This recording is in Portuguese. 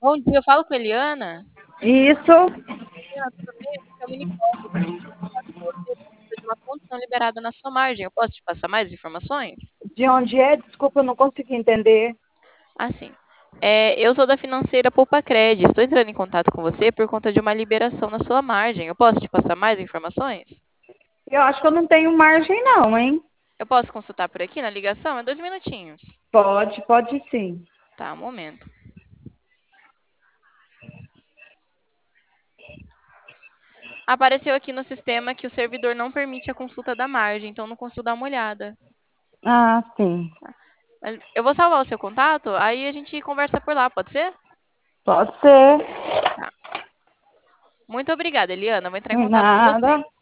Bom dia, eu falo com a Eliana. Isso. Eliana, tudo bem? Aqui é a Unicórnio. Você precisa de uma condição liberada na sua margem. Eu posso te passar mais informações? De onde é? Desculpa, eu não consegui entender. Assim, eu sou da financeira Poupa Crédito. Estou entrando em contato com você por conta de uma liberação na sua margem. Eu posso te passar mais informações? Eu acho que eu não tenho margem não, hein? Eu posso consultar por aqui na ligação? É 2 minutinhos. Pode sim. Tá, um momento. Apareceu aqui no sistema que o servidor não permite a consulta da margem, então não consigo dar uma olhada. Ah, sim. Mas eu vou salvar o seu contato, aí a gente conversa por lá, pode ser? Pode ser. Tá. Muito obrigada, Eliana. Vou entrar em contato com você. Nada.